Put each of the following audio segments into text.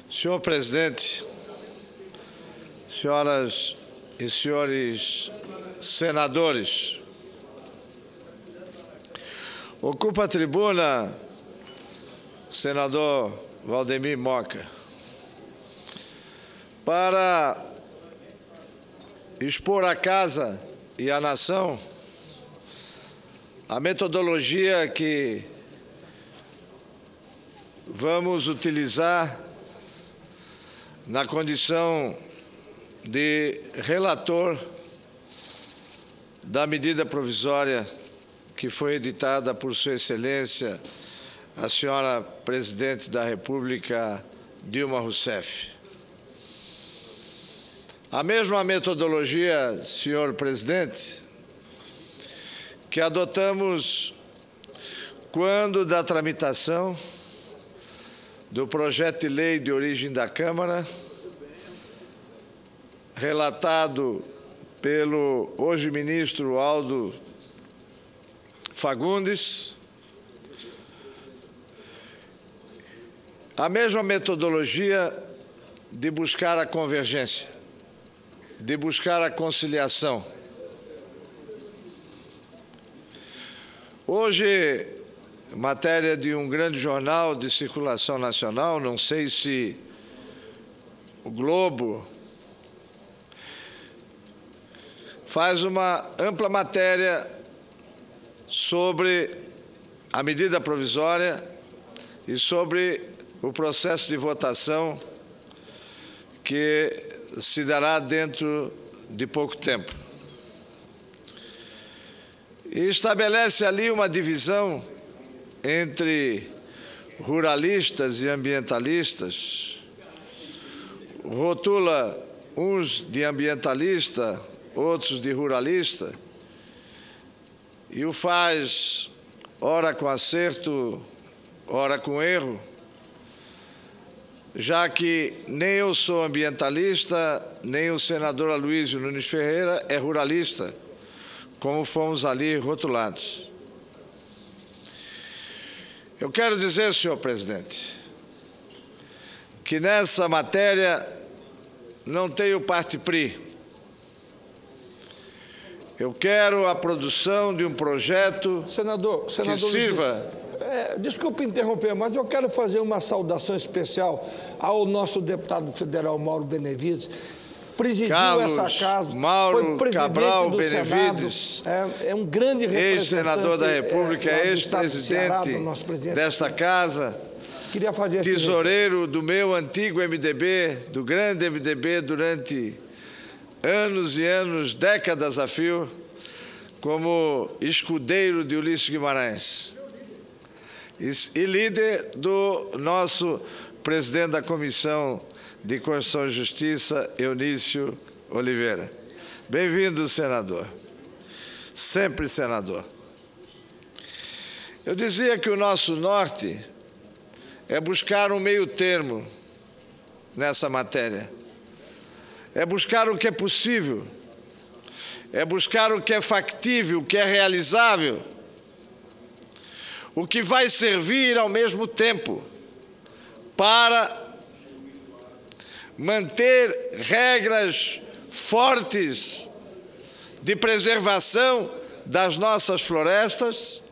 Senhor presidente, senhoras e senhores senadores, ocupa a tribuna senador Valdemir Moca para expor à Casa e à nação a metodologia que vamos utilizar na condição de relator da medida provisória que foi editada por Sua Excelência, a senhora Presidente da República, Dilma Rousseff. A mesma metodologia, senhor presidente, que adotamos quando da tramitação do projeto de lei de origem da Câmara, relatado pelo hoje ministro Aldo Fagundes, a mesma metodologia de buscar a convergência, de buscar a conciliação. Hoje, matéria de um grande jornal de circulação nacional, não sei se o Globo, faz uma ampla matéria sobre a medida provisória e sobre o processo de votação que se dará dentro de pouco tempo. E estabelece ali uma divisão entre ruralistas e ambientalistas, rotula uns de ambientalista, outros de ruralista, e o faz ora com acerto, ora com erro, já que nem eu sou ambientalista, nem o senador Aloysio Nunes Ferreira é ruralista, como fomos ali rotulados. Eu quero dizer, senhor presidente, que nessa matéria não tenho parte-pri. Eu quero a produção de um projeto que sirva... Desculpe interromper, mas eu quero fazer uma saudação especial ao nosso deputado federal Mauro Benevides. Presidiu essa casa, Mauro foi Cabral do Benevides, Senado, é um grande representante, ex-senador da República, ex-presidente desta casa, queria fazer tesoureiro do meu antigo MDB, do grande MDB durante anos e anos, décadas a fio, como escudeiro de Ulisses Guimarães e líder do nosso presidente da Comissão de Constituição e Justiça, Eunício Oliveira. Bem-vindo, senador. Sempre senador. Eu dizia que o nosso norte é buscar um meio termo nessa matéria. É buscar o que é possível. É buscar o que é factível, o que é realizável. O que vai servir ao mesmo tempo para manter regras fortes de preservação das nossas florestas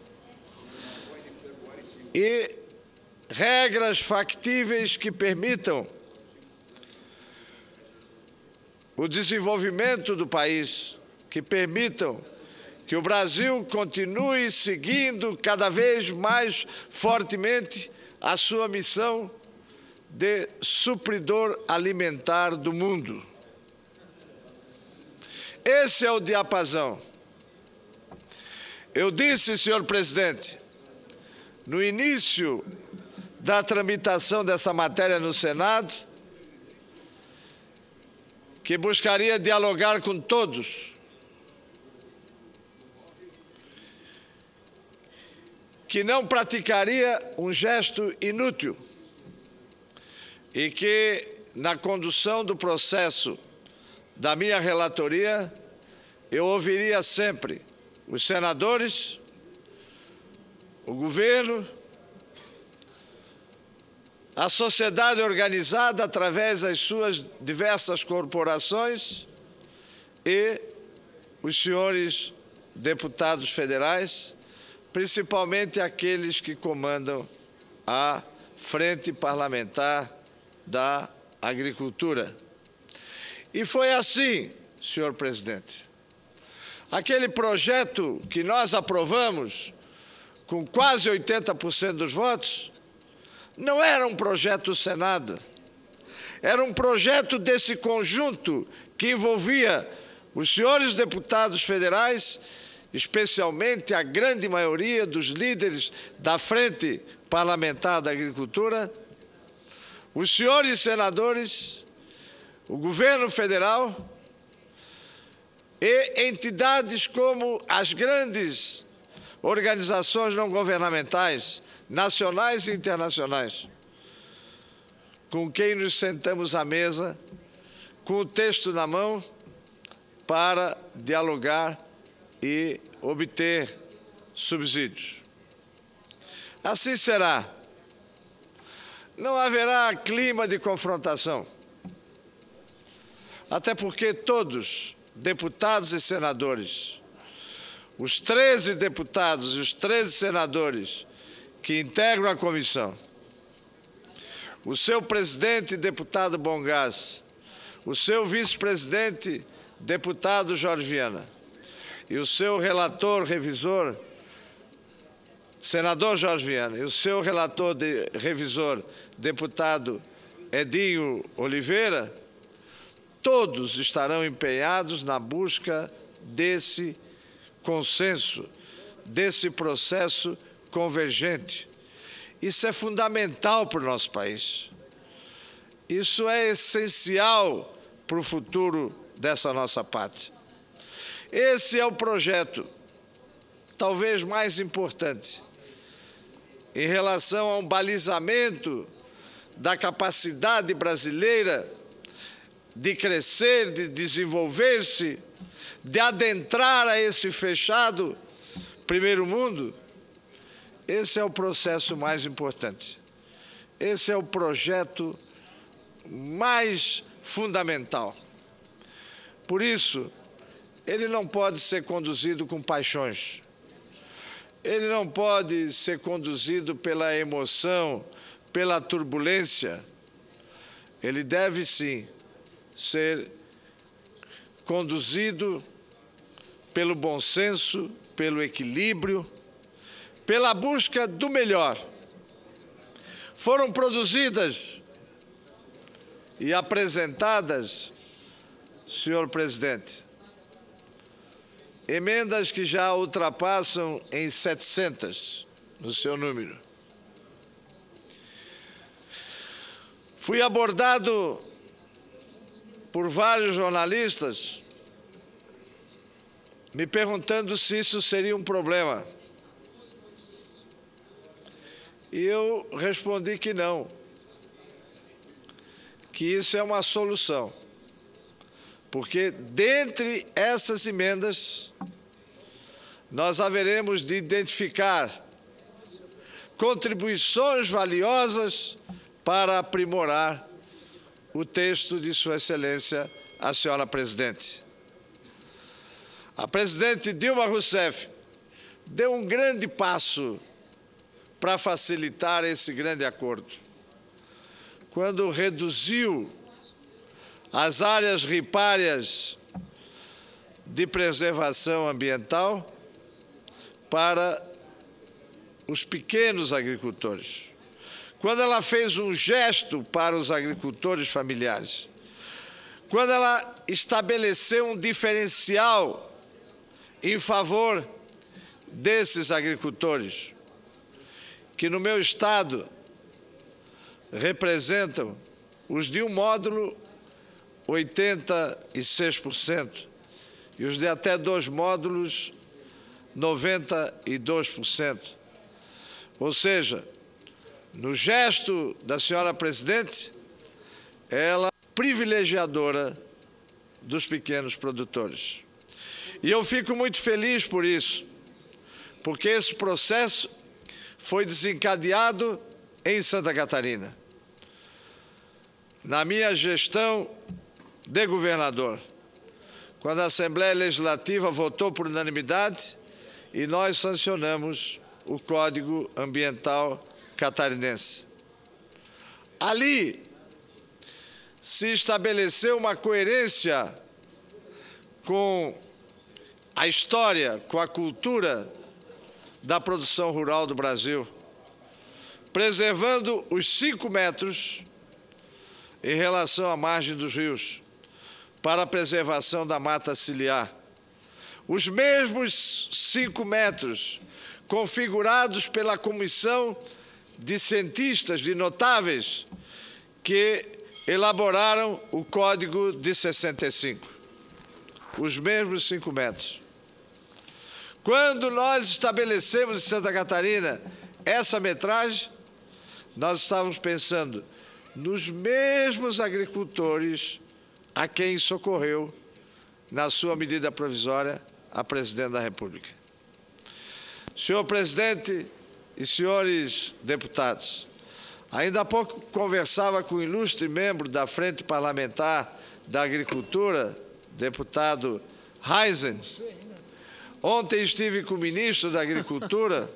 e regras factíveis que permitam o desenvolvimento do país, que permitam que o Brasil continue seguindo cada vez mais fortemente a sua missão de supridor alimentar do mundo. Esse é o diapasão. Eu disse, senhor presidente, no início da tramitação dessa matéria no Senado, que buscaria dialogar com todos, que não praticaria um gesto inútil e que, na condução do processo da minha relatoria, eu ouviria sempre os senadores, o governo, a sociedade organizada através das suas diversas corporações e os senhores deputados federais, principalmente aqueles que comandam a Frente Parlamentar da Agricultura. E foi assim, senhor presidente. Aquele projeto que nós aprovamos, com quase 80% dos votos, não era um projeto do Senado. Era um projeto desse conjunto que envolvia os senhores deputados federais, especialmente a grande maioria dos líderes da Frente Parlamentar da Agricultura, os senhores senadores, o governo federal e entidades como as grandes organizações não governamentais, nacionais e internacionais, com quem nos sentamos à mesa, com o texto na mão, para dialogar e obter subsídios. Assim será. Não haverá clima de confrontação, até porque todos, deputados e senadores, os 13 deputados e os 13 senadores que integram a comissão, o seu presidente, deputado Bongás, o seu vice-presidente, deputado Jorge Viana, e o seu relator revisor, senador Jorge Viana, e o seu relator revisor, deputado Edinho Oliveira, todos estarão empenhados na busca desse consenso, desse processo convergente. Isso é fundamental para o nosso país. Isso é essencial para o futuro dessa nossa pátria. Esse é o projeto, talvez mais importante, em relação a um balizamento da capacidade brasileira de crescer, de desenvolver-se, de adentrar a esse fechado primeiro mundo. Esse é o processo mais importante. Esse é o projeto mais fundamental. Por isso, ele não pode ser conduzido com paixões. Ele não pode ser conduzido pela emoção, pela turbulência. Ele deve, sim, ser conduzido pelo bom senso, pelo equilíbrio, pela busca do melhor. Foram produzidas e apresentadas, senhor presidente, emendas que já ultrapassam em 700 no seu número. Fui abordado por vários jornalistas me perguntando se isso seria um problema. E eu respondi que não, que isso é uma solução. Porque, dentre essas emendas, nós haveremos de identificar contribuições valiosas para aprimorar o texto de Sua Excelência, a senhora presidente. A presidente Dilma Rousseff deu um grande passo para facilitar esse grande acordo, quando reduziu as áreas ripárias de preservação ambiental para os pequenos agricultores. Quando ela fez um gesto para os agricultores familiares, quando ela estabeleceu um diferencial em favor desses agricultores, que no meu estado representam os de um módulo 86% e os de até 2 módulos 92%. Ou seja, no gesto da senhora presidente, ela é privilegiadora dos pequenos produtores. E eu fico muito feliz por isso, porque esse processo foi desencadeado em Santa Catarina. na minha gestão de governador, quando a Assembleia Legislativa votou por unanimidade e nós sancionamos o Código Ambiental Catarinense. Ali se estabeleceu uma coerência com a história, com a cultura da produção rural do Brasil, preservando os 5 metros em relação à margem dos rios, para a preservação da mata ciliar. Os mesmos 5 metros configurados pela comissão de cientistas, de notáveis, que elaboraram o Código de 65. Os mesmos 5 metros. Quando nós estabelecemos em Santa Catarina essa metragem, nós estávamos pensando nos mesmos agricultores a quem socorreu, na sua medida provisória, a Presidente da República. Senhor Presidente e senhores deputados, ainda há pouco conversava com o ilustre membro da Frente Parlamentar da Agricultura, deputado Heisen. Ontem estive com o ministro da Agricultura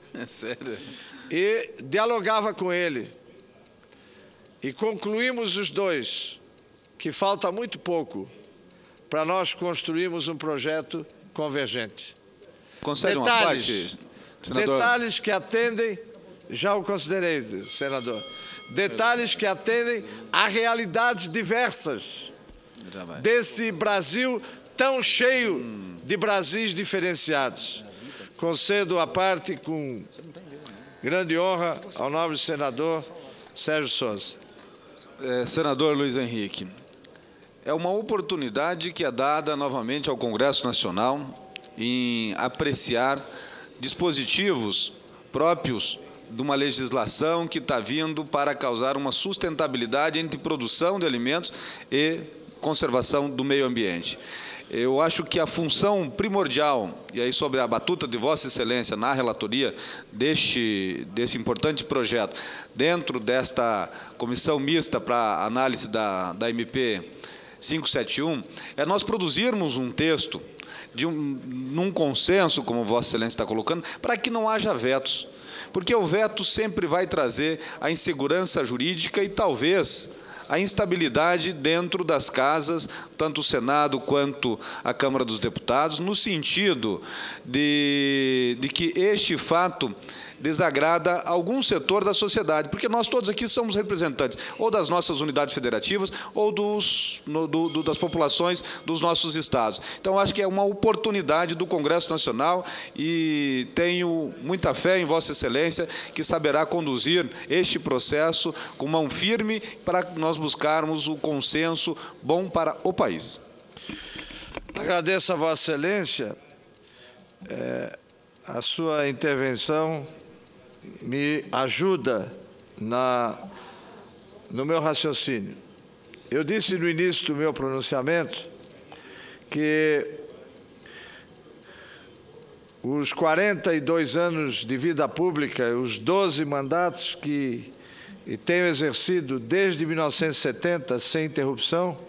e dialogava com ele. E concluímos os dois que falta muito pouco para nós construirmos um projeto convergente. Concede uma parte, senador? Detalhes que atendem, já o considerei, senador, detalhes que atendem a realidades diversas desse Brasil tão cheio de Brasis diferenciados. Concedo a parte com grande honra ao nobre senador Sérgio Souza. Senador Luiz Henrique, é uma oportunidade que é dada novamente ao Congresso Nacional em apreciar dispositivos próprios de uma legislação que está vindo para causar uma sustentabilidade entre produção de alimentos e conservação do meio ambiente. Eu acho que a função primordial, e aí sobre a batuta de Vossa Excelência na relatoria desse importante projeto, dentro desta comissão mista para análise da MP 571, é nós produzirmos um texto num consenso, como Vossa Excelência está colocando, para que não haja vetos. Porque o veto sempre vai trazer a insegurança jurídica e talvez a instabilidade dentro das casas, tanto o Senado quanto a Câmara dos Deputados, no sentido de que este fato desagrada algum setor da sociedade, porque nós todos aqui somos representantes ou das nossas unidades federativas ou das populações dos nossos estados. Então, acho que é uma oportunidade do Congresso Nacional e tenho muita fé em Vossa Excelência que saberá conduzir este processo com mão firme para nós buscarmos o consenso bom para o país. Agradeço a Vossa Excelência a sua intervenção me ajuda no meu raciocínio. Eu disse no início do meu pronunciamento que os 42 anos de vida pública, os 12 mandatos que tenho exercido desde 1970 sem interrupção,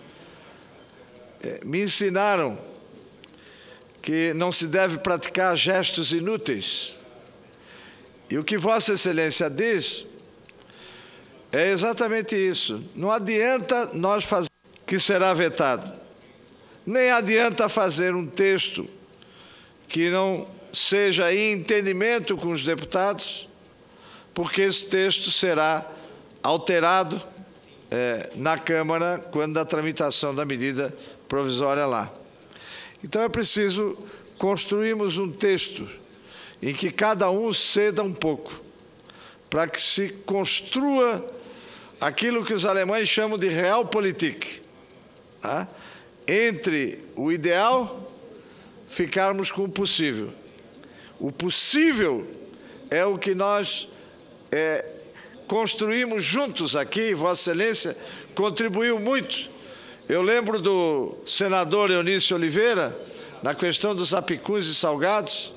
me ensinaram que não se deve praticar gestos inúteis. E o que Vossa Excelência diz é exatamente isso. Não adianta nós fazer que será vetado. Nem adianta fazer um texto que não seja em entendimento com os deputados, porque esse texto será alterado na Câmara quando da tramitação da medida provisória lá. Então é preciso construirmos um texto em que cada um ceda um pouco, para que se construa aquilo que os alemães chamam de Realpolitik. Tá? Entre o ideal, ficarmos com o possível. O possível é o que nós construímos juntos aqui, Vossa Excelência contribuiu muito. Eu lembro do senador Eunício Oliveira, na questão dos apicuns e salgados.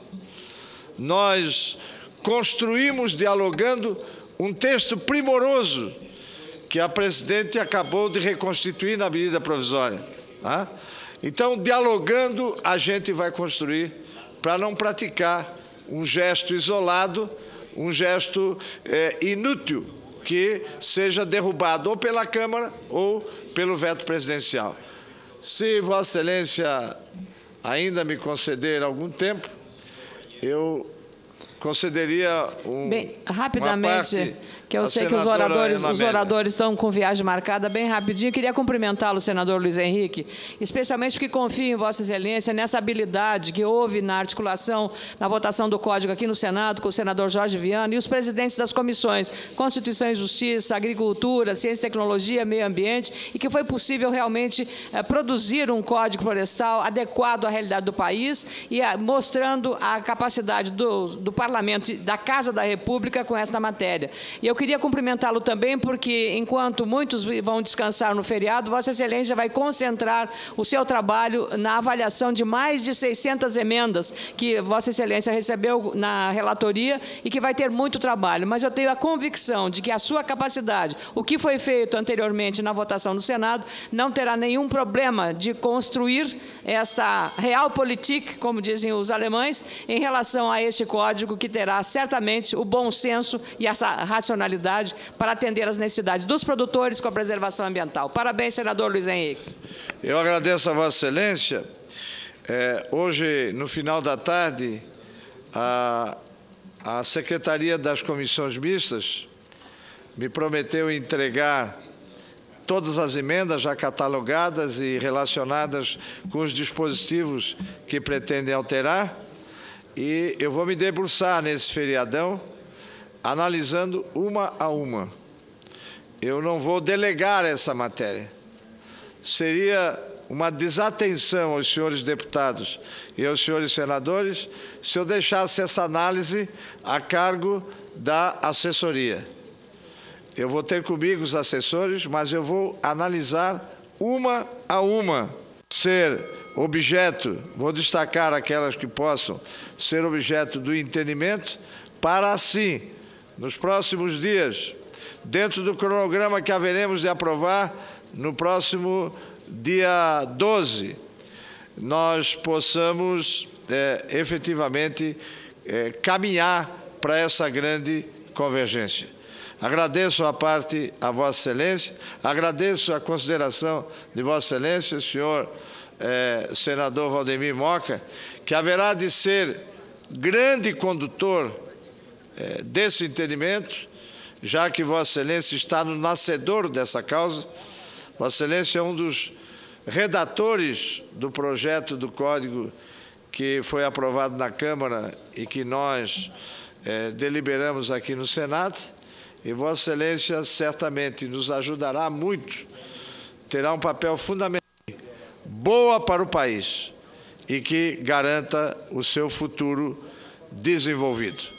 Nós construímos, dialogando, um texto primoroso que a presidente acabou de reconstituir na medida provisória. Tá? Então, dialogando, a gente vai construir para não praticar um gesto isolado, um gesto inútil, que seja derrubado ou pela Câmara ou pelo veto presidencial. Se Vossa Excelência ainda me conceder algum tempo, eu concederia Bem, rapidamente, uma parte que eu sei que os oradores estão com viagem marcada, bem rapidinho. Queria cumprimentá-lo, senador Luiz Henrique, especialmente porque confio em Vossa Excelência nessa habilidade que houve na articulação, na votação do Código aqui no Senado, com o senador Jorge Viana e os presidentes das comissões Constituição e Justiça, Agricultura, Ciência e Tecnologia, Meio Ambiente, e que foi possível realmente produzir um Código Florestal adequado à realidade do país e mostrando a capacidade do Parlamento, da Casa da República com esta matéria. E eu queria cumprimentá-lo também, porque, enquanto muitos vão descansar no feriado, Vossa Excelência vai concentrar o seu trabalho na avaliação de mais de 600 emendas que Vossa Excelência recebeu na relatoria e que vai ter muito trabalho. Mas eu tenho a convicção de que a sua capacidade, o que foi feito anteriormente na votação do Senado, não terá nenhum problema de construir esta realpolitik, como dizem os alemães, em relação a este código, que terá certamente o bom senso e essa racionalidade para atender às necessidades dos produtores com a preservação ambiental. Parabéns, senador Luiz Henrique. Eu agradeço a Vossa Excelência. Hoje, no final da tarde, a Secretaria das Comissões Mistas me prometeu entregar todas as emendas já catalogadas e relacionadas com os dispositivos que pretendem alterar, e eu vou me debruçar nesse feriadão, analisando uma a uma. Eu não vou delegar essa matéria. Seria uma desatenção aos senhores deputados e aos senhores senadores se eu deixasse essa análise a cargo da assessoria. Eu vou ter comigo os assessores, mas eu vou analisar uma a uma. Ser objeto, vou destacar aquelas que possam ser objeto do entendimento, para assim, nos próximos dias, dentro do cronograma que haveremos de aprovar no próximo dia 12, nós possamos efetivamente caminhar para essa grande convergência. Agradeço a parte a Vossa Excelência, agradeço a consideração de Vossa Excelência, senhor senador Valdemir Moca, que haverá de ser grande condutor desse entendimento, já que Vossa Excelência está no nascedor dessa causa. Vossa Excelência é um dos redatores do projeto do Código que foi aprovado na Câmara e que nós deliberamos aqui no Senado, e Vossa Excelência certamente nos ajudará muito, terá um papel fundamental, boa para o país e que garanta o seu futuro desenvolvido.